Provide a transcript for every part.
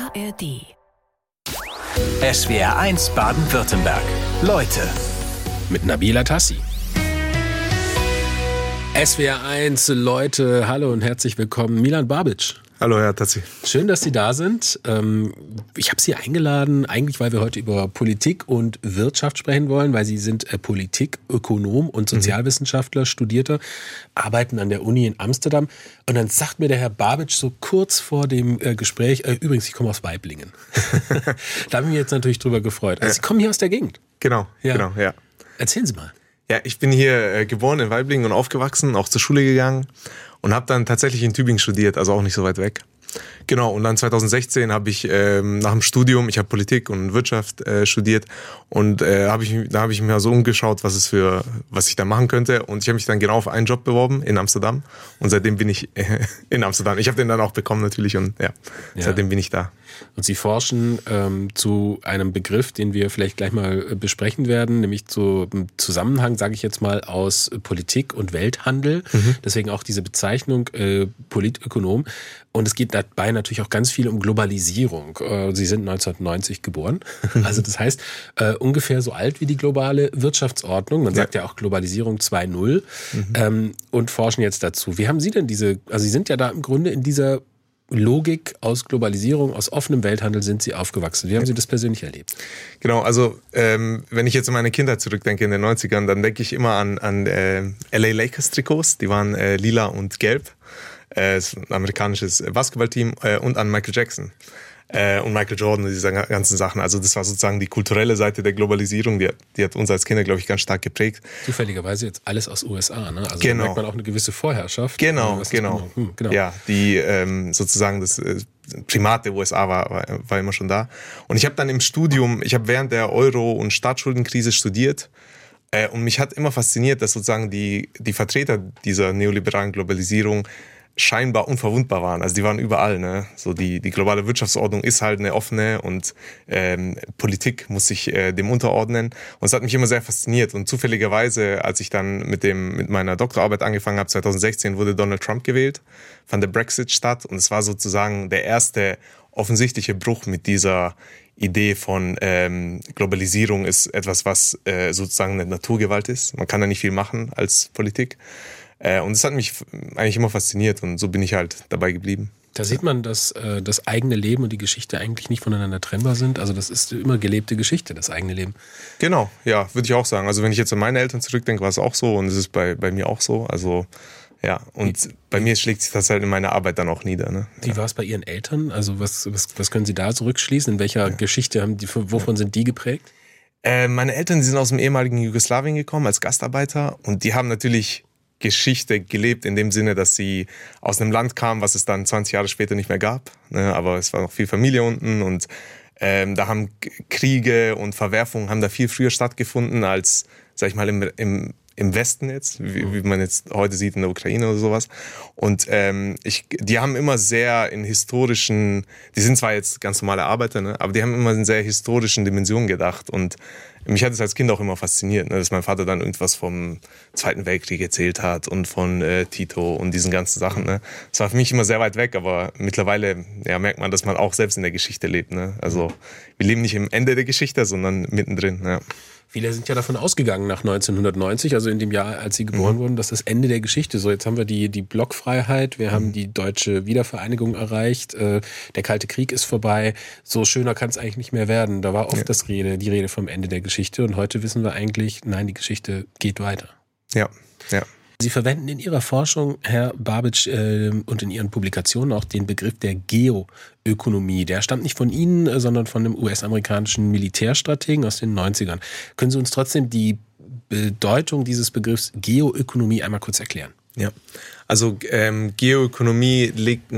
ARD. SWR1 Baden-Württemberg. Leute. Mit Nabila Tassi. SWR1 Leute, hallo und herzlich willkommen. Milan Babic. Hallo, Herr Tassi. Schön, dass Sie da sind. Ich habe Sie eingeladen, eigentlich weil wir heute über Politik und Wirtschaft sprechen wollen, weil Sie sind Politikökonom und Sozialwissenschaftler, Studierter, arbeiten an der Uni in Amsterdam. Und dann sagt mir der Herr Babic so kurz vor dem Gespräch, übrigens, ich komme aus Waiblingen. Da habe ich mich jetzt natürlich drüber gefreut. Also Sie kommen hier aus der Gegend. Genau. Erzählen Sie mal. Ja, ich bin hier geboren in Waiblingen und aufgewachsen, auch zur Schule gegangen und habe dann tatsächlich in Tübingen studiert, also auch nicht so weit weg. Genau, und dann 2016 habe ich nach dem Studium, ich habe Politik und Wirtschaft studiert und da habe ich mir so umgeschaut, was ich da machen könnte, und ich habe mich dann genau auf einen Job beworben in Amsterdam und seitdem bin ich in Amsterdam. Ich habe den dann auch bekommen natürlich und seitdem bin ich da. Und Sie forschen zu einem Begriff, den wir vielleicht gleich mal besprechen werden, nämlich zu Zusammenhang, sage ich jetzt mal, aus Politik und Welthandel. Deswegen auch diese Bezeichnung Politökonom. Und es geht dabei natürlich auch ganz viel um Globalisierung. Sie sind 1990 geboren. Also das heißt, ungefähr so alt wie die globale Wirtschaftsordnung. Man sagt ja auch Globalisierung 2.0 und forschen jetzt dazu. Wie haben Sie denn also Sie sind ja da im Grunde in dieser Logik aus Globalisierung, aus offenem Welthandel sind Sie aufgewachsen. Wie haben Sie das persönlich erlebt? Genau, also wenn ich jetzt an meine Kindheit zurückdenke in den 90ern, dann denke ich immer an LA Lakers Trikots, die waren lila und gelb. Ist ein amerikanisches Basketballteam und an Michael Jackson und Michael Jordan und diese ganzen Sachen. Also das war sozusagen die kulturelle Seite der Globalisierung, die hat uns als Kinder, glaube ich, ganz stark geprägt. Zufälligerweise jetzt alles aus USA, ne? Also genau. Da merkt man auch eine gewisse Vorherrschaft. Genau. Ja, die sozusagen das Primat der USA war immer schon da. Und ich habe dann im Studium, ich habe während der Euro- und Staatsschuldenkrise studiert. Und mich hat immer fasziniert, dass sozusagen die Vertreter dieser neoliberalen Globalisierung scheinbar unverwundbar waren. Also die waren überall, ne? So die globale Wirtschaftsordnung ist halt eine offene und Politik muss sich dem unterordnen. Und es hat mich immer sehr fasziniert. Und zufälligerweise, als ich dann mit meiner Doktorarbeit angefangen habe, 2016 wurde Donald Trump gewählt, fand der Brexit statt. Und es war sozusagen der erste offensichtliche Bruch mit dieser Idee von Globalisierung ist etwas, was sozusagen eine Naturgewalt ist. Man kann da nicht viel machen als Politik. Und es hat mich eigentlich immer fasziniert und so bin ich halt dabei geblieben. Da sieht man, dass das eigene Leben und die Geschichte eigentlich nicht voneinander trennbar sind. Also das ist immer gelebte Geschichte, das eigene Leben. Genau, ja, würde ich auch sagen. Also wenn ich jetzt an meine Eltern zurückdenke, war es auch so und es ist bei mir auch so. Also ja, und bei mir schlägt sich das halt in meiner Arbeit dann auch nieder. Ne? Wie war es bei Ihren Eltern? Also was können Sie da zurückschließen? In welcher Geschichte wovon sind die geprägt? Meine Eltern, die sind aus dem ehemaligen Jugoslawien gekommen als Gastarbeiter und die haben natürlich Geschichte gelebt in dem Sinne, dass sie aus einem Land kamen, was es dann 20 Jahre später nicht mehr gab. Ne? Aber es war noch viel Familie unten und da haben Kriege und Verwerfungen haben da viel früher stattgefunden als, sag ich mal, im Westen jetzt, wie man jetzt heute sieht in der Ukraine oder sowas. Und die haben immer sehr in historischen, die sind zwar jetzt ganz normale Arbeiter, ne, aber die haben immer in sehr historischen Dimensionen gedacht. Und mich hat es als Kind auch immer fasziniert, ne, dass mein Vater dann irgendwas vom Zweiten Weltkrieg erzählt hat und von Tito und diesen ganzen Sachen. Ne. Das war für mich immer sehr weit weg, aber mittlerweile merkt man, dass man auch selbst in der Geschichte lebt. Ne. Also wir leben nicht im Ende der Geschichte, sondern mittendrin. Ja. Viele sind ja davon ausgegangen nach 1990, also in dem Jahr, als sie geboren wurden, dass das Ende der Geschichte. So, jetzt haben wir die Blockfreiheit, wir haben die deutsche Wiedervereinigung erreicht, der Kalte Krieg ist vorbei. So schöner kann es eigentlich nicht mehr werden. Da war oft die Rede vom Ende der Geschichte und heute wissen wir eigentlich, nein, die Geschichte geht weiter. Ja. Sie verwenden in Ihrer Forschung, Herr Babic, und in Ihren Publikationen auch den Begriff der Geoökonomie. Der stammt nicht von Ihnen, sondern von einem US-amerikanischen Militärstrategen aus den 90ern. Können Sie uns trotzdem die Bedeutung dieses Begriffs Geoökonomie einmal kurz erklären? Ja, also Geoökonomie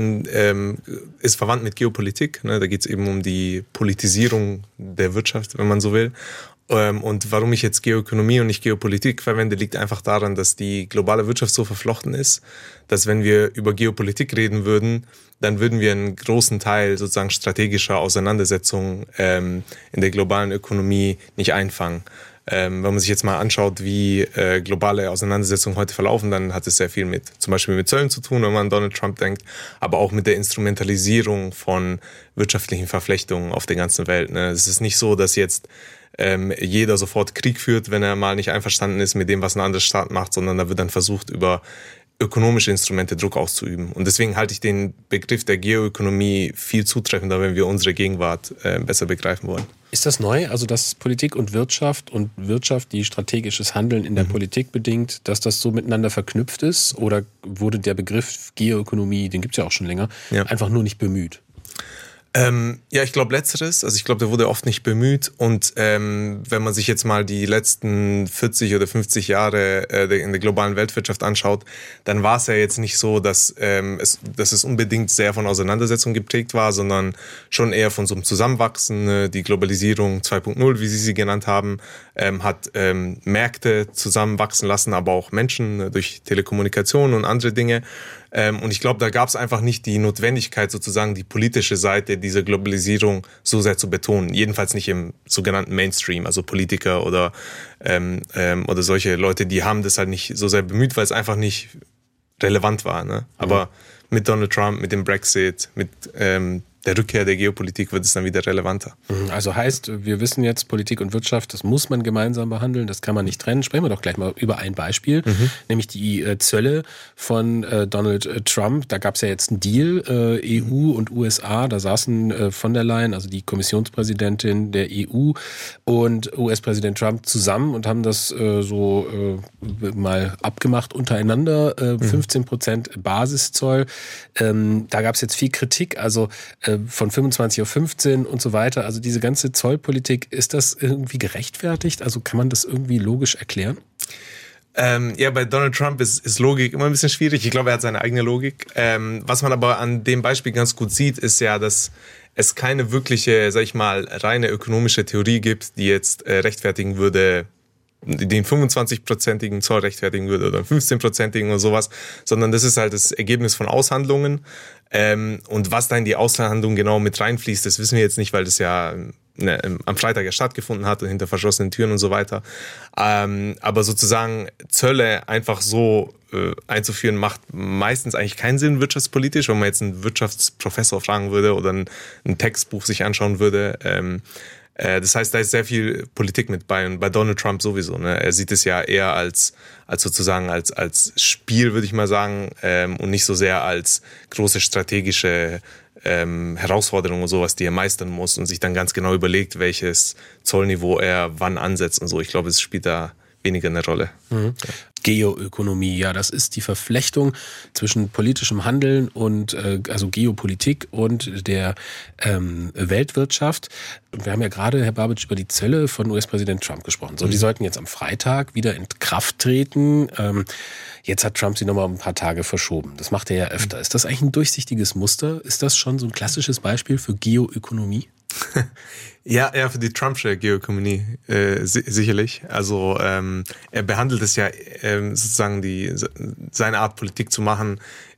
ist verwandt mit Geopolitik. Ne? Da geht es eben um die Politisierung der Wirtschaft, wenn man so will. Und warum ich jetzt Geoökonomie und nicht Geopolitik verwende, liegt einfach daran, dass die globale Wirtschaft so verflochten ist, dass wenn wir über Geopolitik reden würden, dann würden wir einen großen Teil sozusagen strategischer Auseinandersetzungen in der globalen Ökonomie nicht einfangen. Wenn man sich jetzt mal anschaut, wie globale Auseinandersetzungen heute verlaufen, dann hat es sehr viel zum Beispiel mit Zöllen zu tun, wenn man an Donald Trump denkt, aber auch mit der Instrumentalisierung von wirtschaftlichen Verflechtungen auf der ganzen Welt. Ne? Es ist nicht so, dass jetzt jeder sofort Krieg führt, wenn er mal nicht einverstanden ist mit dem, was ein anderer Staat macht, sondern da wird dann versucht, über ökonomische Instrumente Druck auszuüben. Und deswegen halte ich den Begriff der Geoökonomie viel zutreffender, wenn wir unsere Gegenwart besser begreifen wollen. Ist das neu, also dass Politik und Wirtschaft, die strategisches Handeln in der Politik bedingt, dass das so miteinander verknüpft ist? Oder wurde der Begriff Geoökonomie, den gibt es ja auch schon länger, einfach nur nicht bemüht? Ja, ich glaube Letzteres. Also ich glaube, der wurde oft nicht bemüht. Und wenn man sich jetzt mal die letzten 40 oder 50 Jahre in der globalen Weltwirtschaft anschaut, dann war es ja jetzt nicht so, dass es unbedingt sehr von Auseinandersetzungen geprägt war, sondern schon eher von so einem Zusammenwachsen. Die Globalisierung 2.0, wie Sie sie genannt haben, hat Märkte zusammenwachsen lassen, aber auch Menschen durch Telekommunikation und andere Dinge. Und ich glaube, da gab es einfach nicht die Notwendigkeit, sozusagen die politische Seite dieser Globalisierung so sehr zu betonen. Jedenfalls nicht im sogenannten Mainstream, also Politiker oder solche Leute, die haben das halt nicht so sehr bemüht, weil es einfach nicht relevant war. Ne? Aber mit Donald Trump, mit dem Brexit, mit der Rückkehr der Geopolitik wird es dann wieder relevanter. Also heißt, wir wissen jetzt, Politik und Wirtschaft, das muss man gemeinsam behandeln, das kann man nicht trennen. Sprechen wir doch gleich mal über ein Beispiel, nämlich die Zölle von Donald Trump. Da gab es ja jetzt einen Deal, EU und USA, da saßen von der Leyen, also die Kommissionspräsidentin der EU und US-Präsident Trump zusammen und haben das mal abgemacht untereinander, 15% Basiszoll. Da gab es jetzt viel Kritik, also von 25 auf 15 und so weiter. Also diese ganze Zollpolitik, ist das irgendwie gerechtfertigt? Also kann man das irgendwie logisch erklären? Ja, bei Donald Trump ist Logik immer ein bisschen schwierig. Ich glaube, er hat seine eigene Logik. Was man aber an dem Beispiel ganz gut sieht, ist ja, dass es keine wirkliche, sag ich mal, reine ökonomische Theorie gibt, die jetzt rechtfertigen würde, den 25-prozentigen Zoll rechtfertigen würde oder 15-prozentigen oder sowas, sondern das ist halt das Ergebnis von Aushandlungen. Und was da in die Aushandlungen genau mit reinfließt, das wissen wir jetzt nicht, weil das ja am Freitag ja stattgefunden hat und hinter verschlossenen Türen und so weiter. Aber sozusagen Zölle einfach so einzuführen, macht meistens eigentlich keinen Sinn wirtschaftspolitisch, wenn man jetzt einen Wirtschaftsprofessor fragen würde oder ein Textbuch sich anschauen würde. Das heißt, da ist sehr viel Politik mit bei und bei Donald Trump sowieso. Ne? Er sieht es ja eher als sozusagen als Spiel, würde ich mal sagen, und nicht so sehr als große strategische Herausforderung oder sowas, die er meistern muss und sich dann ganz genau überlegt, welches Zollniveau er wann ansetzt und so. Ich glaube, es spielt da weniger eine Rolle. Ja. Geoökonomie, ja, das ist die Verflechtung zwischen politischem Handeln und also Geopolitik und der Weltwirtschaft. Und wir haben ja gerade, Herr Babic, über die Zölle von US-Präsident Trump gesprochen. So, die sollten jetzt am Freitag wieder in Kraft treten. Jetzt hat Trump sie nochmal ein paar Tage verschoben. Das macht er ja öfter. Ist das eigentlich ein durchsichtiges Muster? Ist das schon so ein klassisches Beispiel für Geoökonomie? Ja, für die Trumpsche Geoökonomie sicherlich. Also er behandelt es ja sozusagen seine Art Politik zu machen,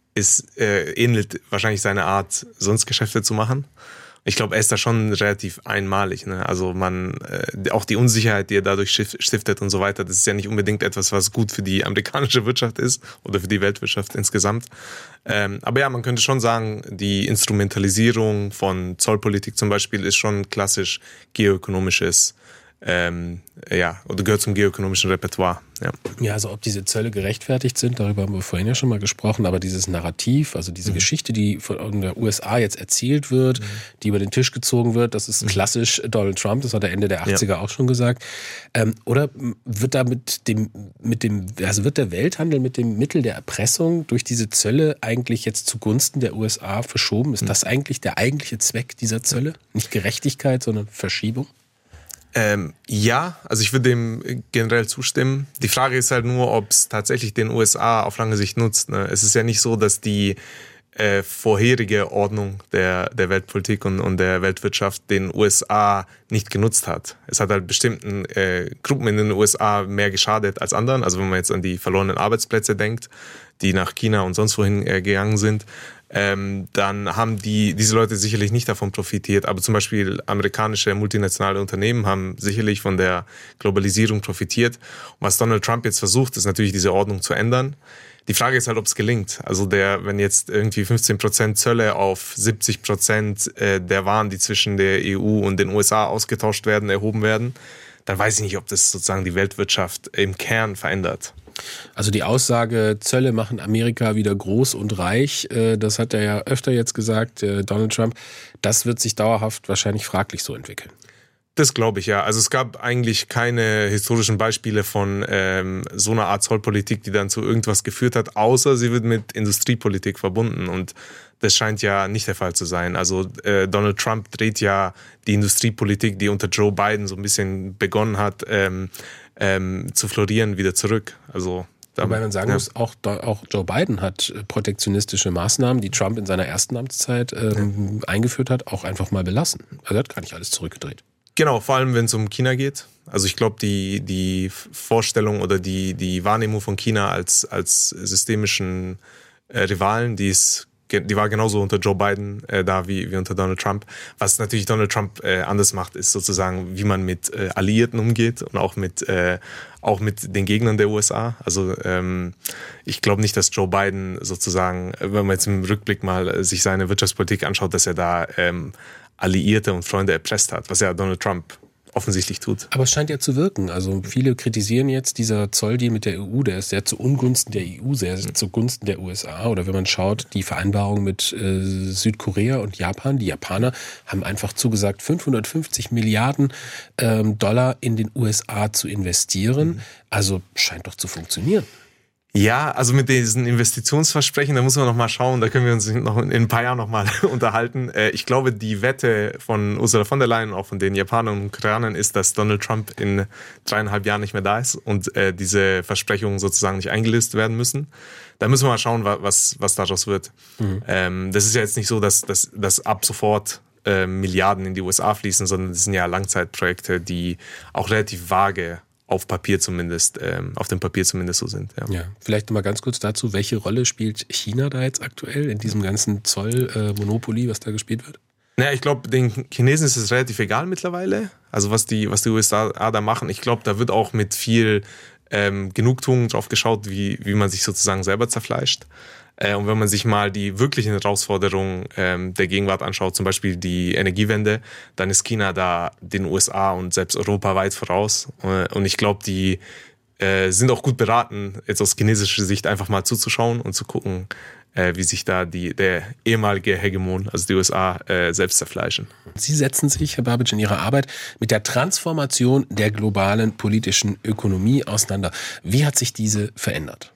ähnelt wahrscheinlich seine Art sonst Geschäfte zu machen. Ich glaube, er ist da schon relativ einmalig. Ne? Also auch die Unsicherheit, die er dadurch stiftet und so weiter, das ist ja nicht unbedingt etwas, was gut für die amerikanische Wirtschaft ist oder für die Weltwirtschaft insgesamt. Aber ja, man könnte schon sagen, die Instrumentalisierung von Zollpolitik zum Beispiel ist schon klassisch geoökonomisches, oder gehört zum geoökonomischen Repertoire. Ja, also ob diese Zölle gerechtfertigt sind, darüber haben wir vorhin ja schon mal gesprochen, aber dieses Narrativ, also diese Geschichte, die von der USA jetzt erzählt wird, die über den Tisch gezogen wird, das ist klassisch Donald Trump, das hat er Ende der 80er auch schon gesagt. Oder wird da wird der Welthandel mit dem Mittel der Erpressung durch diese Zölle eigentlich jetzt zugunsten der USA verschoben? Ist das eigentlich der eigentliche Zweck dieser Zölle? Nicht Gerechtigkeit, sondern Verschiebung? Ja, also ich würde dem generell zustimmen. Die Frage ist halt nur, ob es tatsächlich den USA auf lange Sicht nutzt. Ne? Es ist ja nicht so, dass die vorherige Ordnung der Weltpolitik und der Weltwirtschaft den USA nicht genutzt hat. Es hat halt bestimmten Gruppen in den USA mehr geschadet als anderen. Also wenn man jetzt an die verlorenen Arbeitsplätze denkt, die nach China und sonst wohin gegangen sind, dann haben diese Leute sicherlich nicht davon profitiert. Aber zum Beispiel amerikanische multinationale Unternehmen haben sicherlich von der Globalisierung profitiert. Und was Donald Trump jetzt versucht, ist natürlich diese Ordnung zu ändern. Die Frage ist halt, ob es gelingt. Also wenn jetzt irgendwie 15% Zölle auf 70% der Waren, die zwischen der EU und den USA ausgetauscht werden, erhoben werden, dann weiß ich nicht, ob das sozusagen die Weltwirtschaft im Kern verändert. Also die Aussage, Zölle machen Amerika wieder groß und reich, das hat er ja öfter jetzt gesagt, Donald Trump, das wird sich dauerhaft wahrscheinlich fraglich so entwickeln. Das glaube ich, ja. Also es gab eigentlich keine historischen Beispiele von so einer Art Zollpolitik, die dann zu irgendwas geführt hat, außer sie wird mit Industriepolitik verbunden. Und das scheint ja nicht der Fall zu sein. Also Donald Trump dreht ja die Industriepolitik, die unter Joe Biden so ein bisschen begonnen hat, zu florieren, wieder zurück. Also wobei man sagen muss, auch Joe Biden hat protektionistische Maßnahmen, die Trump in seiner ersten Amtszeit eingeführt hat, auch einfach mal belassen. Also er hat gar nicht alles zurückgedreht. Genau, vor allem wenn es um China geht. Also ich glaube, die Vorstellung oder die Wahrnehmung von China als systemischen Rivalen, die war genauso unter Joe Biden da wie unter Donald Trump. Was natürlich Donald Trump anders macht, ist sozusagen, wie man mit Alliierten umgeht und auch mit den Gegnern der USA. Also ich glaube nicht, dass Joe Biden sozusagen, wenn man jetzt im Rückblick mal sich seine Wirtschaftspolitik anschaut, dass er da Alliierte und Freunde erpresst hat, was ja Donald Trump offensichtlich tut. Aber es scheint ja zu wirken. Also viele kritisieren jetzt, dieser Zolldeal mit der EU, der ist sehr zu Ungunsten der EU, sehr zugunsten der USA. Oder wenn man schaut, die Vereinbarung mit Südkorea und Japan, die Japaner haben einfach zugesagt, 550 Milliarden Dollar in den USA zu investieren. Also scheint doch zu funktionieren. Ja, also mit diesen Investitionsversprechen, da muss man noch mal schauen, da können wir uns noch in ein paar Jahren noch mal unterhalten. Ich glaube, die Wette von Ursula von der Leyen und auch von den Japanern und Koreanern ist, dass Donald Trump in 3,5 Jahren nicht mehr da ist und diese Versprechungen sozusagen nicht eingelöst werden müssen. Da müssen wir mal schauen, was daraus wird. Das ist ja jetzt nicht so, dass ab sofort Milliarden in die USA fließen, sondern das sind ja Langzeitprojekte, die auch relativ vage auf Papier zumindest, auf dem Papier zumindest so sind. Ja, vielleicht noch mal ganz kurz dazu, welche Rolle spielt China da jetzt aktuell in diesem ganzen Zoll-Monopoly, was da gespielt wird? Naja, ich glaube, den Chinesen ist es relativ egal mittlerweile, also was die USA da machen. Ich glaube, da wird auch mit viel Genugtuung drauf geschaut, wie man sich sozusagen selber zerfleischt. Und wenn man sich mal die wirklichen Herausforderungen der Gegenwart anschaut, zum Beispiel die Energiewende, dann ist China da den USA und selbst Europa weit voraus. Und ich glaube, die sind auch gut beraten, jetzt aus chinesischer Sicht einfach mal zuzuschauen und zu gucken, wie sich da der ehemalige Hegemon, also die USA, selbst zerfleischen. Sie setzen sich, Herr Babic, in Ihrer Arbeit mit der Transformation der globalen politischen Ökonomie auseinander. Wie hat sich diese verändert?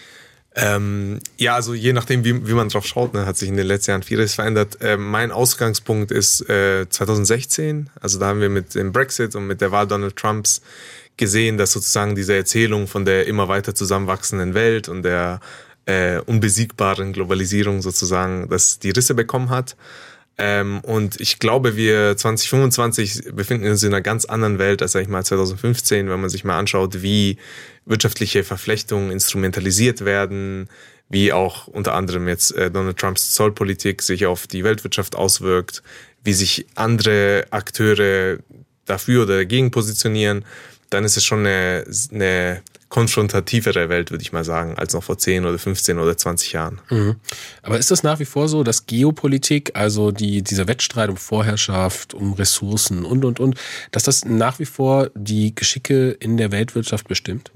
Ja, also je nachdem, wie man drauf schaut, ne, hat sich in den letzten Jahren vieles verändert. Mein Ausgangspunkt ist 2016. Also da haben wir mit dem Brexit und mit der Wahl Donald Trumps gesehen, dass sozusagen diese Erzählung von der immer weiter zusammenwachsenden Welt und der unbesiegbaren Globalisierung sozusagen, dass die Risse bekommen hat. Und ich glaube, wir 2025 befinden uns in einer ganz anderen Welt als, sag ich mal, 2015, wenn man sich mal anschaut, wie wirtschaftliche Verflechtungen instrumentalisiert werden, wie auch unter anderem jetzt Donald Trumps Zollpolitik sich auf die Weltwirtschaft auswirkt, wie sich andere Akteure dafür oder dagegen positionieren, dann ist es schon eine konfrontativere Welt, würde ich mal sagen, als noch vor 10 oder 15 oder 20 Jahren. Mhm. Aber ist das nach wie vor so, dass Geopolitik, also dieser Wettstreit um Vorherrschaft, um Ressourcen und, dass das nach wie vor die Geschicke in der Weltwirtschaft bestimmt?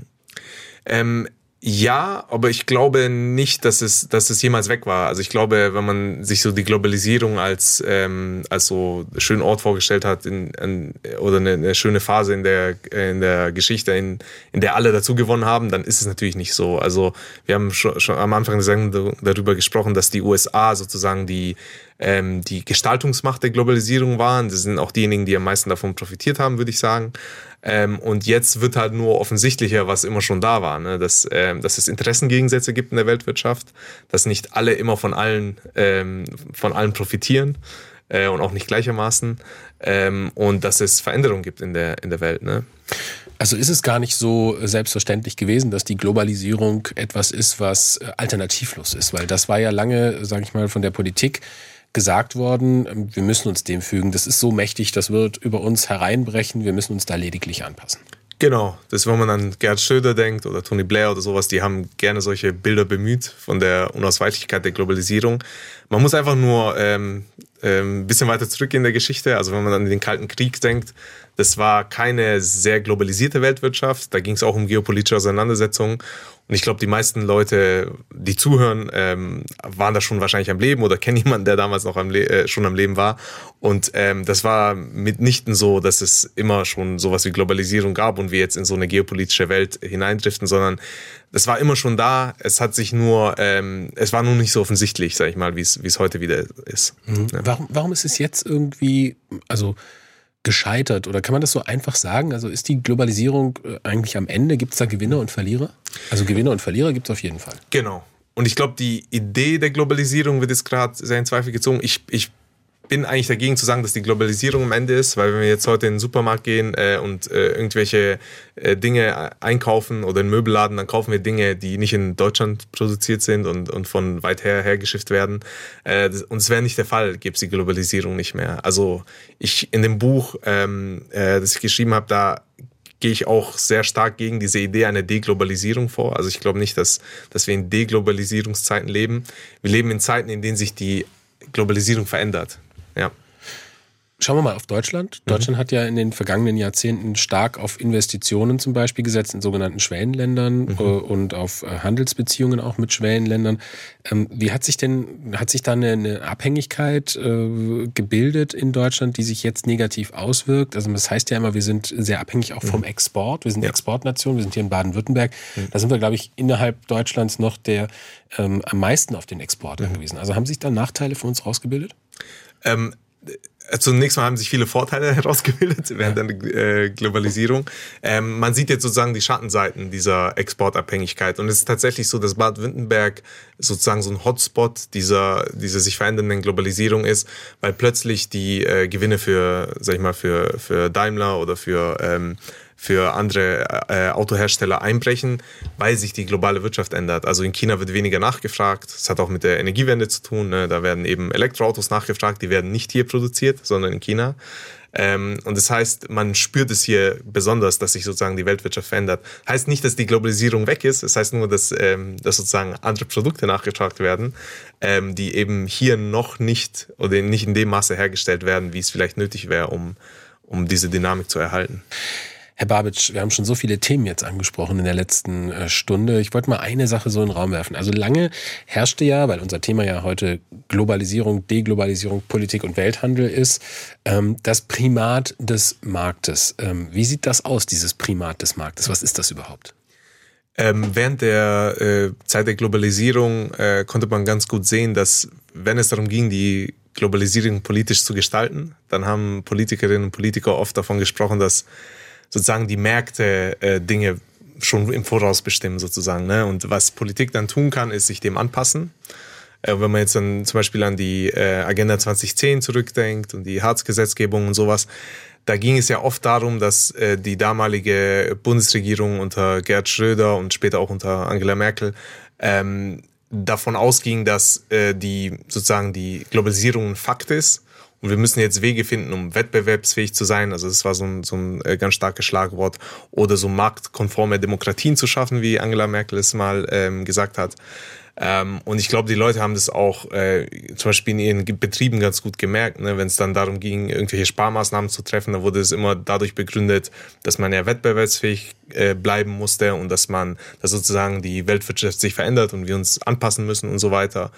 Ja, aber ich glaube nicht, dass es jemals weg war. Also ich glaube, wenn man sich so die Globalisierung als so schönen Ort vorgestellt hat oder eine schöne Phase in der Geschichte, in der alle dazu gewonnen haben, dann ist es natürlich nicht so. Also wir haben schon am Anfang der Sendung darüber gesprochen, dass die USA sozusagen die Gestaltungsmacht der Globalisierung waren. Das sind auch diejenigen, die am meisten davon profitiert haben, würde ich sagen. Und jetzt wird halt nur offensichtlicher, was immer schon da war, ne? Dass es Interessengegensätze gibt in der Weltwirtschaft, dass nicht alle immer von allen profitieren und auch nicht gleichermaßen und dass es Veränderungen gibt in der Welt. Ne? Also ist es gar nicht so selbstverständlich gewesen, dass die Globalisierung etwas ist, was alternativlos ist, weil das war ja lange, sage ich mal, von der Politik gesagt worden, wir müssen uns dem fügen, das ist so mächtig, das wird über uns hereinbrechen, wir müssen uns da lediglich anpassen. Genau, das, wenn man an Gerhard Schröder denkt oder Tony Blair oder sowas, die haben gerne solche Bilder bemüht von der Unausweichlichkeit der Globalisierung. Man muss einfach nur ein bisschen weiter zurück in der Geschichte, also wenn man an den Kalten Krieg denkt, das war keine sehr globalisierte Weltwirtschaft, da ging es auch um geopolitische Auseinandersetzungen. Und ich glaube, die meisten Leute, die zuhören, waren da schon wahrscheinlich am Leben oder kennen jemanden, der damals noch schon am Leben war. Und das war mitnichten so, dass es immer schon sowas wie Globalisierung gab und wir jetzt in so eine geopolitische Welt hineindriften, sondern das war immer schon da. Es hat sich nur, es war nur nicht so offensichtlich, sag ich mal, wie es heute wieder ist. Mhm. Ja. Warum ist es jetzt irgendwie, also gescheitert oder kann man das so einfach sagen? Also ist die Globalisierung eigentlich am Ende, gibt es da Gewinner und Verlierer? Also Gewinner und Verlierer gibt es auf jeden Fall. Genau. Und ich glaube, die Idee der Globalisierung wird jetzt gerade sehr in Zweifel gezogen. Ich bin eigentlich dagegen zu sagen, dass die Globalisierung am Ende ist, weil wenn wir jetzt heute in den Supermarkt gehen und irgendwelche Dinge einkaufen oder in den Möbelladen, dann kaufen wir Dinge, die nicht in Deutschland produziert sind und von weit her hergeschifft werden. Und es wäre nicht der Fall, gäbe es die Globalisierung nicht mehr. Also in dem Buch, das ich geschrieben habe, da gehe ich auch sehr stark gegen diese Idee einer Deglobalisierung vor. Also ich glaube nicht, dass wir in Deglobalisierungszeiten leben. Wir leben in Zeiten, in denen sich die Globalisierung verändert. Ja. Schauen wir mal auf Deutschland. Deutschland hat ja in den vergangenen Jahrzehnten stark auf Investitionen zum Beispiel gesetzt in sogenannten Schwellenländern und auf Handelsbeziehungen auch mit Schwellenländern. Wie hat sich da eine Abhängigkeit gebildet in Deutschland, die sich jetzt negativ auswirkt? Also das heißt ja immer, wir sind sehr abhängig auch vom Export. Wir sind Exportnation, wir sind hier in Baden-Württemberg. Da sind wir, glaube ich, innerhalb Deutschlands noch am meisten auf den Export angewiesen. Also haben sich da Nachteile für uns rausgebildet? Zunächst mal haben sich viele Vorteile herausgebildet während der Globalisierung. Man sieht jetzt sozusagen die Schattenseiten dieser Exportabhängigkeit. Und es ist tatsächlich so, dass Baden-Württemberg sozusagen so ein Hotspot dieser sich verändernden Globalisierung ist, weil plötzlich die Gewinne für Daimler oder für andere Autohersteller einbrechen, weil sich die globale Wirtschaft ändert. Also in China wird weniger nachgefragt. Das hat auch mit der Energiewende zu tun. Ne? Da werden eben Elektroautos nachgefragt, die werden nicht hier produziert, sondern in China. Und das heißt, man spürt es hier besonders, dass sich sozusagen die Weltwirtschaft verändert. Heißt nicht, dass die Globalisierung weg ist. Das heißt nur, dass sozusagen andere Produkte nachgefragt werden, die eben hier noch nicht oder nicht in dem Maße hergestellt werden, wie es vielleicht nötig wäre, um diese Dynamik zu erhalten. Herr Babic, wir haben schon so viele Themen jetzt angesprochen in der letzten Stunde. Ich wollte mal eine Sache so in den Raum werfen. Also lange herrschte ja, weil unser Thema ja heute Globalisierung, Deglobalisierung, Politik und Welthandel ist, das Primat des Marktes. Wie sieht das aus, dieses Primat des Marktes? Was ist das überhaupt? Während der Zeit der Globalisierung konnte man ganz gut sehen, dass wenn es darum ging, die Globalisierung politisch zu gestalten, dann haben Politikerinnen und Politiker oft davon gesprochen, dass sozusagen die Märkte Dinge schon im Voraus bestimmen sozusagen. Ne? Und was Politik dann tun kann, ist sich dem anpassen. Wenn man jetzt dann zum Beispiel an die Agenda 2010 zurückdenkt und die Hartz-Gesetzgebung und sowas, da ging es ja oft darum, dass die damalige Bundesregierung unter Gerhard Schröder und später auch unter Angela Merkel davon ausging, dass die Globalisierung ein Fakt ist. Und wir müssen jetzt Wege finden, um wettbewerbsfähig zu sein. Also das war so ein ganz starkes Schlagwort. Oder so marktkonforme Demokratien zu schaffen, wie Angela Merkel es mal gesagt hat. Und ich glaube, die Leute haben das auch zum Beispiel in ihren Betrieben ganz gut gemerkt. Ne? Wenn es dann darum ging, irgendwelche Sparmaßnahmen zu treffen, dann wurde es immer dadurch begründet, dass man ja wettbewerbsfähig bleiben musste und dass sozusagen die Weltwirtschaft sich verändert und wir uns anpassen müssen und so weiter.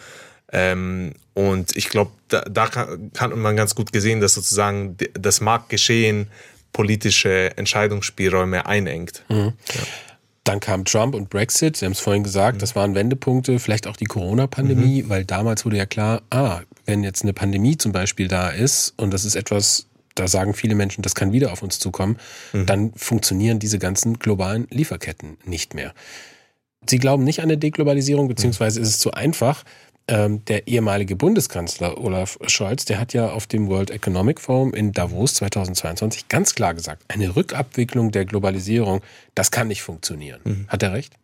Und ich glaube, da kann man ganz gut gesehen, dass sozusagen das Marktgeschehen politische Entscheidungsspielräume einengt. Mhm. Ja. Dann kam Trump und Brexit, Sie haben es vorhin gesagt, das waren Wendepunkte, vielleicht auch die Corona-Pandemie, weil damals wurde ja klar, wenn jetzt eine Pandemie zum Beispiel da ist und das ist etwas, da sagen viele Menschen, das kann wieder auf uns zukommen, dann funktionieren diese ganzen globalen Lieferketten nicht mehr. Sie glauben nicht an eine Deglobalisierung, beziehungsweise ist es zu einfach. Der ehemalige Bundeskanzler Olaf Scholz, der hat ja auf dem World Economic Forum in Davos 2022 ganz klar gesagt, eine Rückabwicklung der Globalisierung, das kann nicht funktionieren. Hat er recht?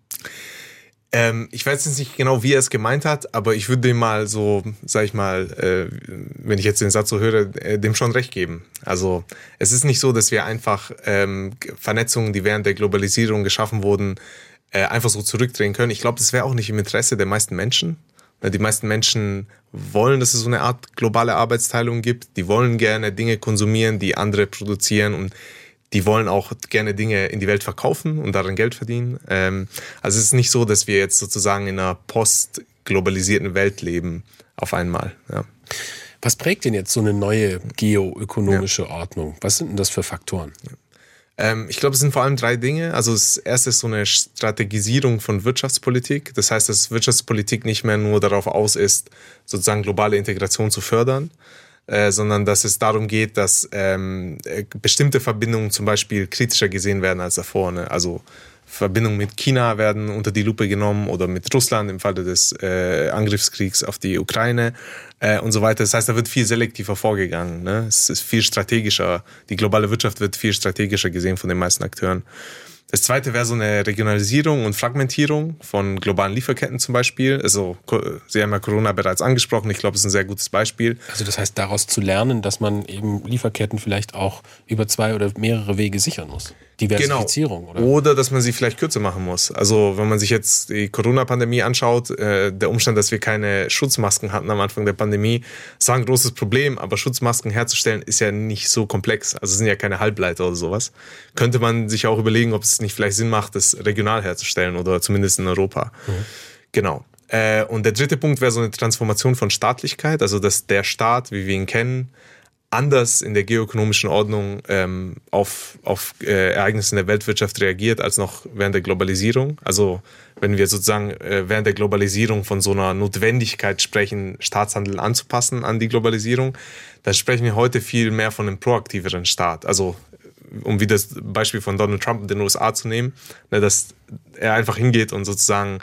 Ich weiß jetzt nicht genau, wie er es gemeint hat, aber ich würde dem mal so, sag ich mal, wenn ich jetzt den Satz so höre, dem schon recht geben. Also es ist nicht so, dass wir einfach Vernetzungen, die während der Globalisierung geschaffen wurden, einfach so zurückdrehen können. Ich glaube, das wäre auch nicht im Interesse der meisten Menschen. Die meisten Menschen wollen, dass es so eine Art globale Arbeitsteilung gibt. Die wollen gerne Dinge konsumieren, die andere produzieren, und die wollen auch gerne Dinge in die Welt verkaufen und daran Geld verdienen. Also es ist nicht so, dass wir jetzt sozusagen in einer postglobalisierten Welt leben auf einmal. Ja. Was prägt denn jetzt so eine neue geoökonomische Ordnung? Was sind denn das für Faktoren? Ich glaube, es sind vor allem 3 Dinge. Also das erste ist so eine Strategisierung von Wirtschaftspolitik. Das heißt, dass Wirtschaftspolitik nicht mehr nur darauf aus ist, sozusagen globale Integration zu fördern, sondern dass es darum geht, dass bestimmte Verbindungen zum Beispiel kritischer gesehen werden als davor. Ne? Also Verbindungen mit China werden unter die Lupe genommen oder mit Russland im Falle des Angriffskriegs auf die Ukraine und so weiter. Das heißt, da wird viel selektiver vorgegangen. Ne? Es ist viel strategischer. Die globale Wirtschaft wird viel strategischer gesehen von den meisten Akteuren. Das zweite wäre so eine Regionalisierung und Fragmentierung von globalen Lieferketten zum Beispiel. Also Sie haben ja Corona bereits angesprochen. Ich glaube, das ist ein sehr gutes Beispiel. Also das heißt, daraus zu lernen, dass man eben Lieferketten vielleicht auch über 2 oder mehrere Wege sichern muss. Diversifizierung, genau. Oder dass man sie vielleicht kürzer machen muss. Also wenn man sich jetzt die Corona-Pandemie anschaut, der Umstand, dass wir keine Schutzmasken hatten am Anfang der Pandemie, ist ein großes Problem, aber Schutzmasken herzustellen ist ja nicht so komplex. Also es sind ja keine Halbleiter oder sowas. Könnte man sich auch überlegen, ob es nicht vielleicht Sinn macht, das regional herzustellen oder zumindest in Europa. Genau. Und der dritte Punkt wäre so eine Transformation von Staatlichkeit, also dass der Staat, wie wir ihn kennen, anders in der geoökonomischen Ordnung auf Ereignisse in der Weltwirtschaft reagiert als noch während der Globalisierung. Also wenn wir sozusagen während der Globalisierung von so einer Notwendigkeit sprechen, Staatshandel anzupassen an die Globalisierung, dann sprechen wir heute viel mehr von einem proaktiveren Staat. Also um wie das Beispiel von Donald Trump in den USA zu nehmen, dass er einfach hingeht und sozusagen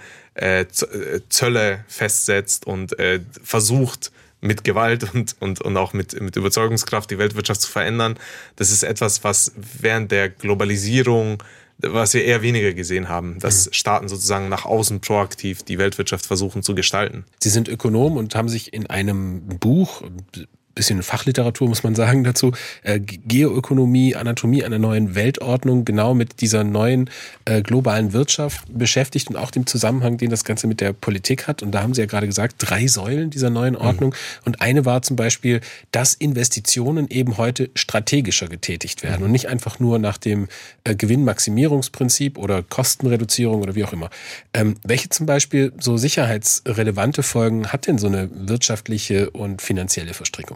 Zölle festsetzt und versucht, mit Gewalt und auch mit Überzeugungskraft die Weltwirtschaft zu verändern. Das ist etwas, was während der Globalisierung, was wir eher weniger gesehen haben, dass Staaten sozusagen nach außen proaktiv die Weltwirtschaft versuchen zu gestalten. Sie sind Ökonom und haben sich in einem Buch, bisschen Fachliteratur muss man sagen dazu, Geoökonomie, Anatomie einer neuen Weltordnung, genau mit dieser neuen globalen Wirtschaft beschäftigt und auch dem Zusammenhang, den das Ganze mit der Politik hat. Und da haben Sie ja gerade gesagt, 3 Säulen dieser neuen Ordnung. Und eine war zum Beispiel, dass Investitionen eben heute strategischer getätigt werden und nicht einfach nur nach dem Gewinnmaximierungsprinzip oder Kostenreduzierung oder wie auch immer. Welche zum Beispiel so sicherheitsrelevante Folgen hat denn so eine wirtschaftliche und finanzielle Verstrickung?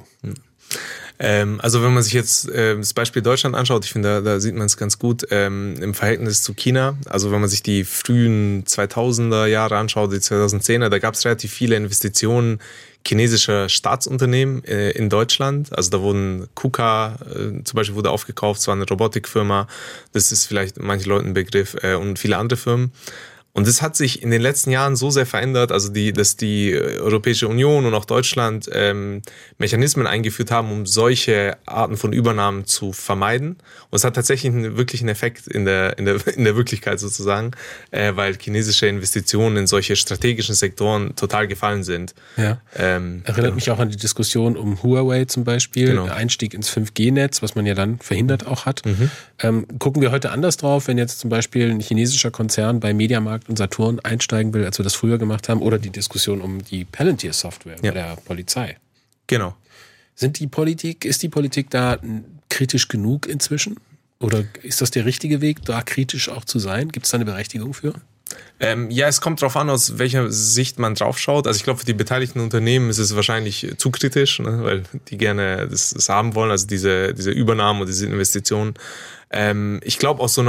Also wenn man sich jetzt das Beispiel Deutschland anschaut, ich finde, da sieht man es ganz gut im Verhältnis zu China. Also wenn man sich die frühen 2000er Jahre anschaut, die 2010er, da gab es relativ viele Investitionen chinesischer Staatsunternehmen in Deutschland. Also da wurden KUKA zum Beispiel wurde aufgekauft, es war eine Robotikfirma, das ist vielleicht manchen Leuten ein Begriff, und viele andere Firmen. Und das hat sich in den letzten Jahren so sehr verändert, also dass die Europäische Union und auch Deutschland Mechanismen eingeführt haben, um solche Arten von Übernahmen zu vermeiden. Und es hat tatsächlich wirklich einen Effekt in der Wirklichkeit sozusagen, weil chinesische Investitionen in solche strategischen Sektoren total gefallen sind. Ja. Erinnert mich auch an die Diskussion um Huawei zum Beispiel, genau. Einstieg ins 5G-Netz, was man ja dann verhindert auch hat. Gucken wir heute anders drauf, wenn jetzt zum Beispiel ein chinesischer Konzern bei Mediamarkt und Saturn einsteigen will, als wir das früher gemacht haben, oder die Diskussion um die Palantir-Software bei der Polizei. Genau. Ist die Politik da kritisch genug inzwischen? Oder ist das der richtige Weg, da kritisch auch zu sein? Gibt es da eine Berechtigung für? Ja, es kommt darauf an, aus welcher Sicht man drauf schaut. Also ich glaube, für die beteiligten Unternehmen ist es wahrscheinlich zu kritisch, ne, weil die gerne das haben wollen, also diese Übernahmen und diese Investitionen. Ich glaube, aus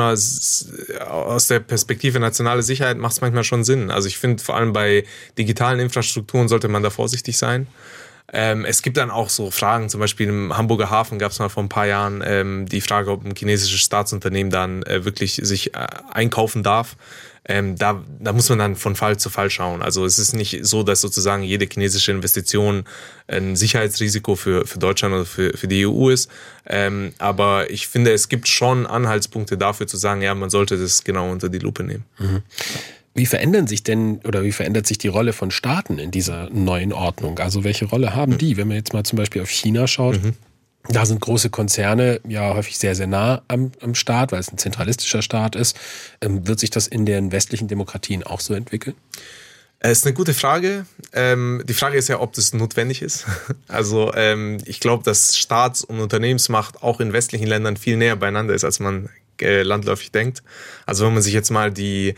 der Perspektive nationale Sicherheit macht es manchmal schon Sinn. Also ich finde, vor allem bei digitalen Infrastrukturen sollte man da vorsichtig sein. Es gibt dann auch so Fragen, zum Beispiel im Hamburger Hafen gab es mal vor ein paar Jahren die Frage, ob ein chinesisches Staatsunternehmen dann wirklich sich einkaufen darf. Da muss man dann von Fall zu Fall schauen. Also es ist nicht so, dass sozusagen jede chinesische Investition ein Sicherheitsrisiko für Deutschland oder für die EU ist. Aber ich finde, es gibt schon Anhaltspunkte dafür zu sagen, ja, man sollte das genau unter die Lupe nehmen. Mhm. Wie verändert sich die Rolle von Staaten in dieser neuen Ordnung? Also welche Rolle haben die, wenn man jetzt mal zum Beispiel auf China schaut? Da sind große Konzerne ja häufig sehr, sehr nah am Staat, weil es ein zentralistischer Staat ist. Wird sich das in den westlichen Demokratien auch so entwickeln? Es ist eine gute Frage. Die Frage ist ja, ob das notwendig ist. Also ich glaube, dass Staats- und Unternehmensmacht auch in westlichen Ländern viel näher beieinander ist, als man landläufig denkt. Also wenn man sich jetzt mal den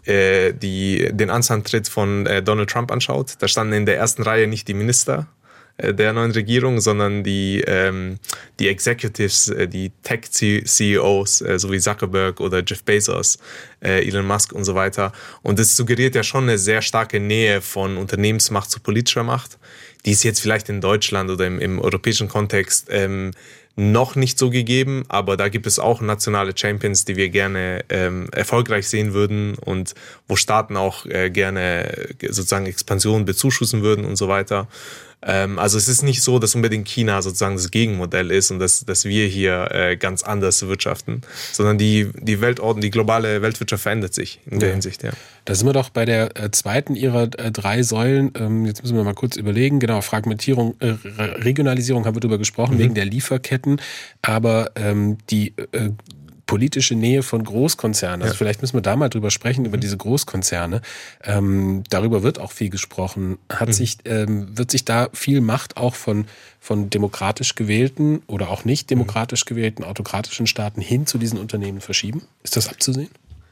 Amtsantritt von Donald Trump anschaut, da standen in der ersten Reihe nicht die Minister der neuen Regierung, sondern die Executives, die Tech-CEOs, so wie Zuckerberg oder Jeff Bezos, Elon Musk und so weiter. Und das suggeriert ja schon eine sehr starke Nähe von Unternehmensmacht zu politischer Macht. Die ist jetzt vielleicht in Deutschland oder im europäischen Kontext noch nicht so gegeben, aber da gibt es auch nationale Champions, die wir gerne erfolgreich sehen würden und wo Staaten auch gerne sozusagen Expansion bezuschussen würden und so weiter. Also es ist nicht so, dass unbedingt China sozusagen das Gegenmodell ist und dass wir hier ganz anders wirtschaften, sondern die Weltordnung, die globale Weltwirtschaft verändert sich in der Hinsicht, ja. Da sind wir doch bei der zweiten ihrer 3 Säulen. Jetzt müssen wir mal kurz überlegen. Genau, Fragmentierung, Regionalisierung haben wir drüber gesprochen, wegen der Lieferketten. Aber die politische Nähe von Großkonzernen. Also vielleicht müssen wir da mal drüber sprechen, über diese Großkonzerne. Darüber wird auch viel gesprochen. Wird sich da viel Macht auch von demokratisch gewählten oder auch nicht demokratisch gewählten autokratischen Staaten hin zu diesen Unternehmen verschieben? Ist das abzusehen?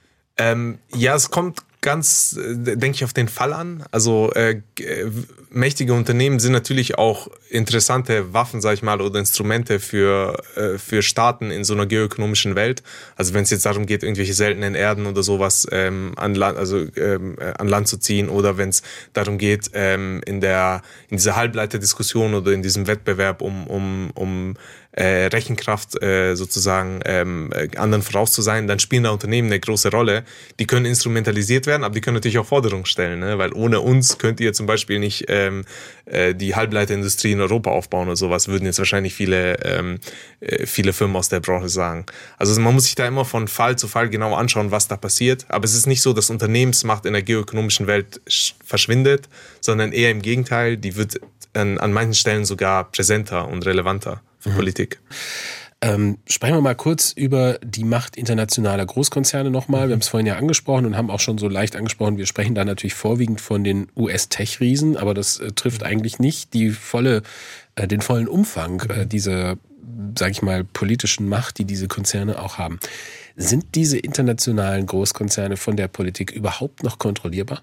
Ja, es kommt ganz, denke ich, auf den Fall an. Also mächtige Unternehmen sind natürlich auch interessante Waffen, sag ich mal, oder Instrumente für Staaten in so einer geoökonomischen Welt. Also wenn es jetzt darum geht, irgendwelche seltenen Erden oder sowas an Land zu ziehen, oder wenn es darum geht, in dieser Halbleiterdiskussion oder in diesem Wettbewerb um Rechenkraft sozusagen anderen voraus zu sein, dann spielen da Unternehmen eine große Rolle. Die können instrumentalisiert werden, aber die können natürlich auch Forderungen stellen, ne? Weil ohne uns könnt ihr zum Beispiel nicht die Halbleiterindustrie in Europa aufbauen oder sowas, würden jetzt wahrscheinlich viele Firmen aus der Branche sagen. Also man muss sich da immer von Fall zu Fall genau anschauen, was da passiert, aber es ist nicht so, dass Unternehmensmacht in der geoökonomischen Welt verschwindet, sondern eher im Gegenteil, die wird an manchen Stellen sogar präsenter und relevanter für Politik. Sprechen wir mal kurz über die Macht internationaler Großkonzerne nochmal. Wir haben es vorhin ja angesprochen und haben auch schon so leicht angesprochen, wir sprechen da natürlich vorwiegend von den US-Tech-Riesen, aber das trifft eigentlich nicht den vollen Umfang dieser, sag ich mal, politischen Macht, die diese Konzerne auch haben. Sind diese internationalen Großkonzerne von der Politik überhaupt noch kontrollierbar?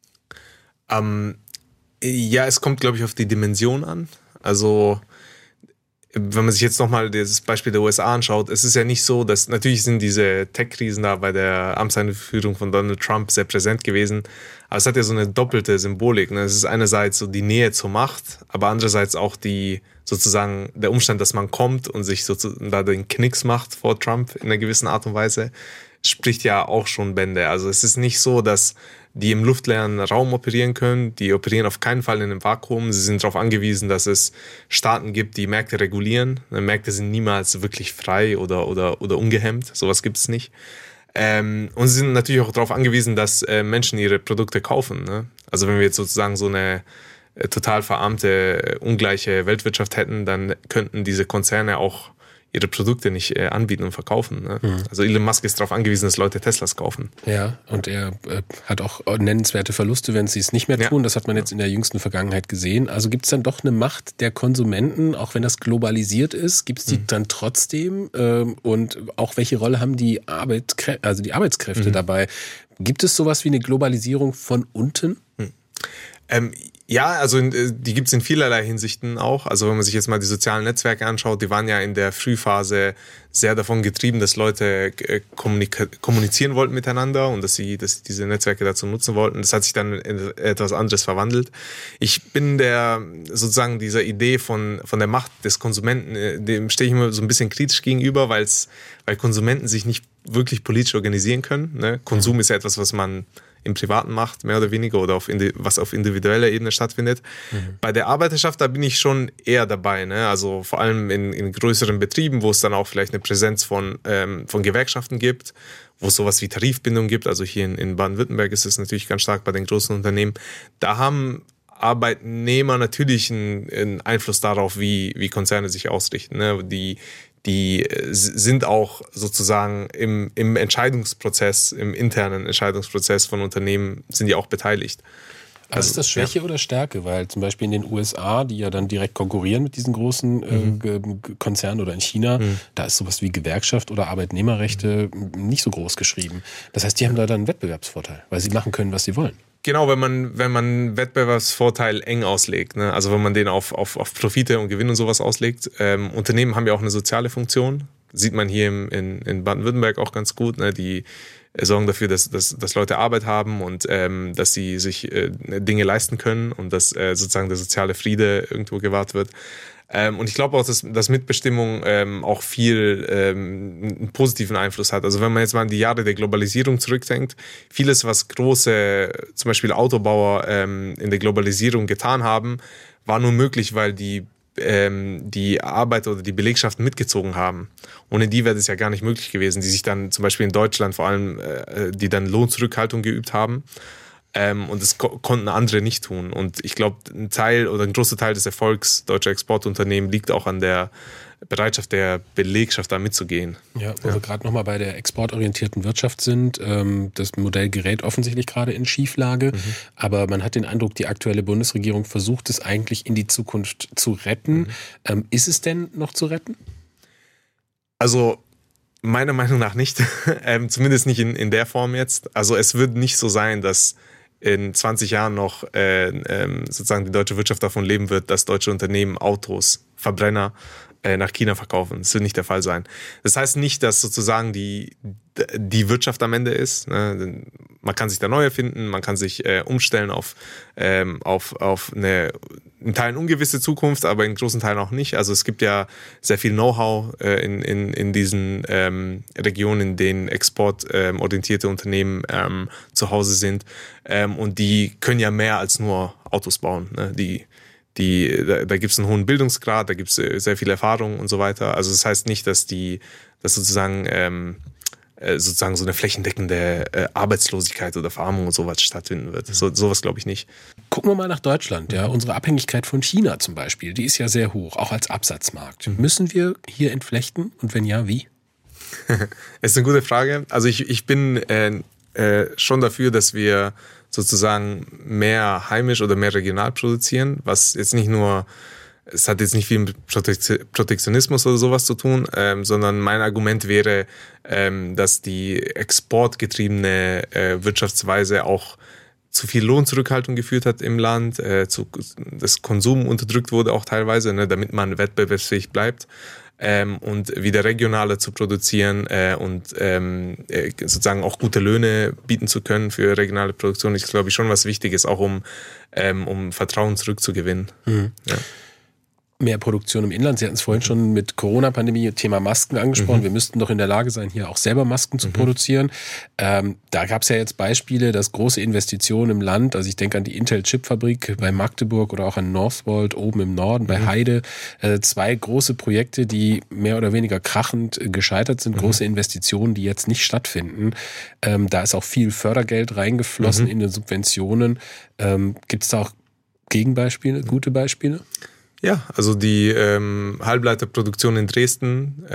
Ja, es kommt, glaube ich, auf die Dimension an. Also wenn man sich jetzt nochmal das Beispiel der USA anschaut, es ist ja nicht so, dass natürlich sind diese Tech-Krisen da bei der Amtseinführung von Donald Trump sehr präsent gewesen, aber es hat ja so eine doppelte Symbolik. Ne? Es ist einerseits so die Nähe zur Macht, aber andererseits auch sozusagen der Umstand, dass man kommt und sich sozusagen da den Knicks macht vor Trump in einer gewissen Art und Weise, spricht ja auch schon Bände. Also es ist nicht so, dass die im luftleeren Raum operieren können. Die operieren auf keinen Fall in einem Vakuum. Sie sind darauf angewiesen, dass es Staaten gibt, die Märkte regulieren. Märkte sind niemals wirklich frei oder ungehemmt. Sowas gibt es nicht. Und sie sind natürlich auch darauf angewiesen, dass Menschen ihre Produkte kaufen. Ne? Also wenn wir jetzt sozusagen so eine total verarmte, ungleiche Weltwirtschaft hätten, dann könnten diese Konzerne auch ihre Produkte nicht anbieten und verkaufen. Ne? Also Elon Musk ist darauf angewiesen, dass Leute Teslas kaufen. Ja, und er hat auch nennenswerte Verluste, wenn sie es nicht mehr tun. Ja. Das hat man jetzt in der jüngsten Vergangenheit gesehen. Also gibt es dann doch eine Macht der Konsumenten, auch wenn das globalisiert ist, gibt es die dann trotzdem? Und auch welche Rolle haben die Arbeitskräfte dabei? Gibt es sowas wie eine Globalisierung von unten? Ja, also die gibt es in vielerlei Hinsichten auch. Also wenn man sich jetzt mal die sozialen Netzwerke anschaut, die waren ja in der Frühphase sehr davon getrieben, dass Leute kommunizieren wollten miteinander und dass sie diese Netzwerke dazu nutzen wollten. Das hat sich dann in etwas anderes verwandelt. Ich bin sozusagen dieser Idee von der Macht des Konsumenten, dem stehe ich immer so ein bisschen kritisch gegenüber, weil Konsumenten sich nicht wirklich politisch organisieren können. Ne? Konsum ist ja etwas, was man im Privaten macht, mehr oder weniger, oder was auf individueller Ebene stattfindet. Bei der Arbeiterschaft, da bin ich schon eher dabei. Ne? Also vor allem in größeren Betrieben, wo es dann auch vielleicht eine Präsenz von Gewerkschaften gibt, wo es sowas wie Tarifbindung gibt. Also hier in Baden-Württemberg ist es natürlich ganz stark bei den großen Unternehmen. Da haben Arbeitnehmer natürlich einen Einfluss darauf, wie Konzerne sich ausrichten. Ne? Die sind auch sozusagen im Entscheidungsprozess, im internen Entscheidungsprozess von Unternehmen, sind die auch beteiligt. Also, ist das Schwäche oder Stärke? Weil zum Beispiel in den USA, die ja dann direkt konkurrieren mit diesen großen Konzernen, oder in China, da ist sowas wie Gewerkschaft oder Arbeitnehmerrechte nicht so groß geschrieben. Das heißt, die haben da dann einen Wettbewerbsvorteil, weil sie machen können, was sie wollen. Genau, wenn man Wettbewerbsvorteil eng auslegt, ne? Also wenn man den auf Profite und Gewinn und sowas auslegt. Unternehmen haben ja auch eine soziale Funktion, sieht man hier in Baden-Württemberg auch ganz gut. Ne? Die sorgen dafür, dass Leute Arbeit haben und dass sie sich Dinge leisten können und dass sozusagen der soziale Friede irgendwo gewahrt wird. Und ich glaube auch, dass Mitbestimmung auch viel einen positiven Einfluss hat. Also wenn man jetzt mal an die Jahre der Globalisierung zurückdenkt, vieles, was große, zum Beispiel Autobauer in der Globalisierung getan haben, war nur möglich, weil die Arbeiter oder die Belegschaften mitgezogen haben. Ohne die wäre das ja gar nicht möglich gewesen, die sich dann zum Beispiel in Deutschland vor allem, die dann Lohnzurückhaltung geübt haben. Und das konnten andere nicht tun. Und ich glaube, ein großer Teil des Erfolgs deutscher Exportunternehmen liegt auch an der Bereitschaft der Belegschaft, da mitzugehen. Ja, wo wir gerade nochmal bei der exportorientierten Wirtschaft sind. Das Modell gerät offensichtlich gerade in Schieflage. Aber man hat den Eindruck, die aktuelle Bundesregierung versucht es eigentlich in die Zukunft zu retten. Ist es denn noch zu retten? Also meiner Meinung nach nicht. Zumindest nicht in der Form jetzt. Also es wird nicht so sein, dass in 20 Jahren noch sozusagen die deutsche Wirtschaft davon leben wird, dass deutsche Unternehmen Autos, Verbrenner nach China verkaufen. Das wird nicht der Fall sein. Das heißt nicht, dass sozusagen die Wirtschaft am Ende ist. Ne? Man kann sich da neu erfinden, man kann sich umstellen auf eine in Teilen ungewisse Zukunft, aber in großen Teilen auch nicht. Also es gibt ja sehr viel Know-how in diesen Regionen, in denen exportorientierte Unternehmen zu Hause sind. Und die können ja mehr als nur Autos bauen. Ne? Da gibt es einen hohen Bildungsgrad, da gibt es sehr viel Erfahrung und so weiter. Also das heißt nicht, dass sozusagen so eine flächendeckende Arbeitslosigkeit oder Verarmung und sowas stattfinden wird. Sowas glaube ich nicht. Gucken wir mal nach Deutschland. Ja, unsere Abhängigkeit von China zum Beispiel, die ist ja sehr hoch, auch als Absatzmarkt. Müssen wir hier entflechten und wenn ja, wie? Das ist eine gute Frage. Also ich bin schon dafür, dass wir sozusagen mehr heimisch oder mehr regional produzieren, was jetzt nicht nur, es hat jetzt nicht viel mit Protektionismus oder sowas zu tun, sondern mein Argument wäre, dass die exportgetriebene Wirtschaftsweise auch zu viel Lohnzurückhaltung geführt hat im Land, das Konsum unterdrückt wurde auch teilweise, ne, damit man wettbewerbsfähig bleibt. Und wieder regionaler zu produzieren und sozusagen auch gute Löhne bieten zu können für regionale Produktion, ist, glaube ich, schon was Wichtiges, auch um Vertrauen zurückzugewinnen. Ja. Mehr Produktion im Inland. Sie hatten es vorhin schon mit Corona-Pandemie, Thema Masken angesprochen. Wir müssten doch in der Lage sein, hier auch selber Masken zu produzieren. Da gab es ja jetzt Beispiele, dass große Investitionen im Land, also ich denke an die Intel-Chip-Fabrik bei Magdeburg oder auch an Northvolt oben im Norden bei Heide, 2 große Projekte, die mehr oder weniger krachend gescheitert sind, große Investitionen, die jetzt nicht stattfinden. Da ist auch viel Fördergeld reingeflossen in den Subventionen. Gibt es da auch Gegenbeispiele, gute Beispiele? Ja, also die Halbleiterproduktion in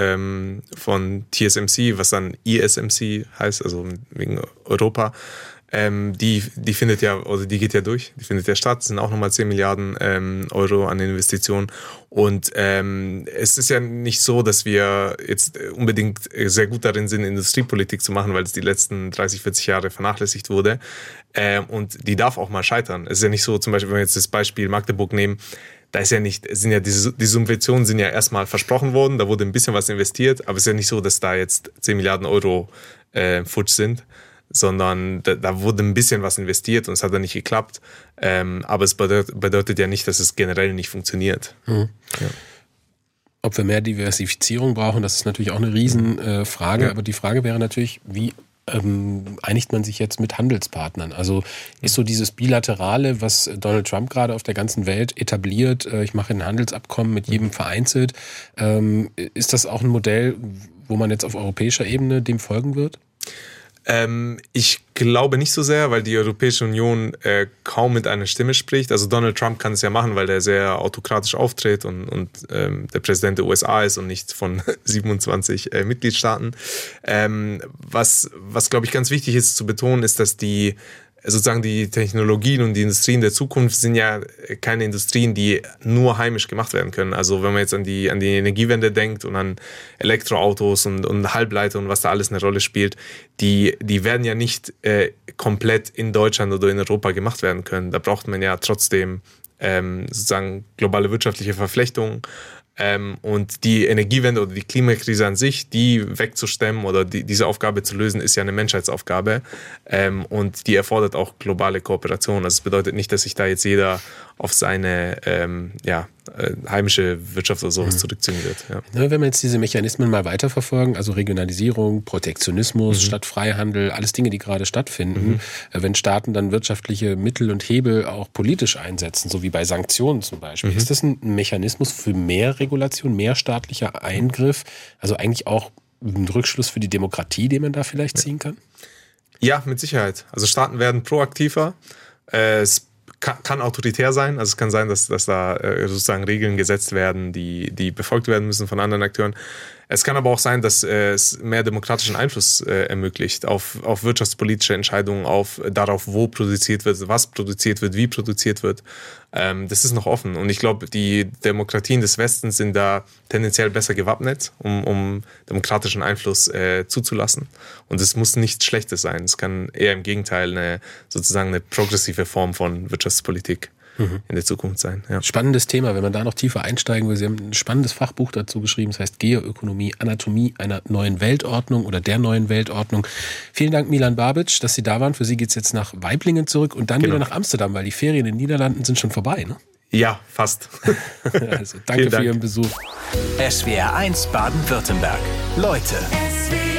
Dresden von TSMC, was dann ISMC heißt, also wegen Europa, die findet ja, oder die geht ja durch, die findet ja statt. Es sind auch nochmal 10 Milliarden Euro an Investitionen. Und es ist ja nicht so, dass wir jetzt unbedingt sehr gut darin sind, Industriepolitik zu machen, weil es die letzten 30, 40 Jahre vernachlässigt wurde. Und die darf auch mal scheitern. Es ist ja nicht so, zum Beispiel, wenn wir jetzt das Beispiel Magdeburg nehmen, da ist ja nicht, sind ja die Subventionen sind ja erstmal versprochen worden, da wurde ein bisschen was investiert, aber es ist ja nicht so, dass da jetzt 10 Milliarden Euro futsch sind, sondern da wurde ein bisschen was investiert und es hat dann nicht geklappt. Aber es bedeutet ja nicht, dass es generell nicht funktioniert. Ja. Ob wir mehr Diversifizierung brauchen, das ist natürlich auch eine Riesenfrage, aber die Frage wäre natürlich, wie einigt man sich jetzt mit Handelspartnern? Also ist so dieses Bilaterale, was Donald Trump gerade auf der ganzen Welt etabliert, ich mache ein Handelsabkommen mit jedem vereinzelt, ist das auch ein Modell, wo man jetzt auf europäischer Ebene dem folgen wird? Ich glaube nicht so sehr, weil die Europäische Union kaum mit einer Stimme spricht. Also Donald Trump kann es ja machen, weil der sehr autokratisch auftritt und der Präsident der USA ist und nicht von 27 Mitgliedstaaten. Was glaube ich ganz wichtig ist zu betonen, ist, dass die Technologien und die Industrien der Zukunft sind ja keine Industrien, die nur heimisch gemacht werden können. Also wenn man jetzt an die Energiewende denkt und an Elektroautos und Halbleiter und was da alles eine Rolle spielt, die werden ja nicht komplett in Deutschland oder in Europa gemacht werden können. Da braucht man ja trotzdem globale wirtschaftliche Verflechtungen. Und die Energiewende oder die Klimakrise an sich, die wegzustemmen oder diese Aufgabe zu lösen, ist ja eine Menschheitsaufgabe. Und die erfordert auch globale Kooperation. Also es bedeutet nicht, dass sich da jetzt jeder auf seine heimische Wirtschaft oder sowas zurückziehen wird. Ja. Wenn wir jetzt diese Mechanismen mal weiterverfolgen, also Regionalisierung, Protektionismus, statt Freihandel, alles Dinge, die gerade stattfinden, wenn Staaten dann wirtschaftliche Mittel und Hebel auch politisch einsetzen, so wie bei Sanktionen zum Beispiel, ist das ein Mechanismus für mehr Regulation, mehr staatlicher Eingriff, also eigentlich auch ein Rückschluss für die Demokratie, den man da vielleicht ziehen kann? Ja, mit Sicherheit. Also Staaten werden proaktiver. Es kann autoritär sein. Also es kann sein, dass da sozusagen Regeln gesetzt werden, die befolgt werden müssen von anderen Akteuren. Es kann aber auch sein, dass es mehr demokratischen Einfluss ermöglicht auf wirtschaftspolitische Entscheidungen, darauf, wo produziert wird, was produziert wird, wie produziert wird. Das ist noch offen. Und ich glaube, die Demokratien des Westens sind da tendenziell besser gewappnet, um demokratischen Einfluss zuzulassen. Und es muss nichts Schlechtes sein. Es kann eher im Gegenteil eine progressive Form von Wirtschaftspolitik in der Zukunft sein. Ja. Spannendes Thema, wenn man da noch tiefer einsteigen will. Sie haben ein spannendes Fachbuch dazu geschrieben, das heißt Geoökonomie, Anatomie einer neuen Weltordnung oder der neuen Weltordnung. Vielen Dank, Milan Babic, dass Sie da waren. Für Sie geht's jetzt nach Waiblingen zurück und dann wieder nach Amsterdam, weil die Ferien in den Niederlanden sind schon vorbei, ne? Ja, fast. Also, danke für Ihren Besuch. SWR 1 Baden-Württemberg. Leute.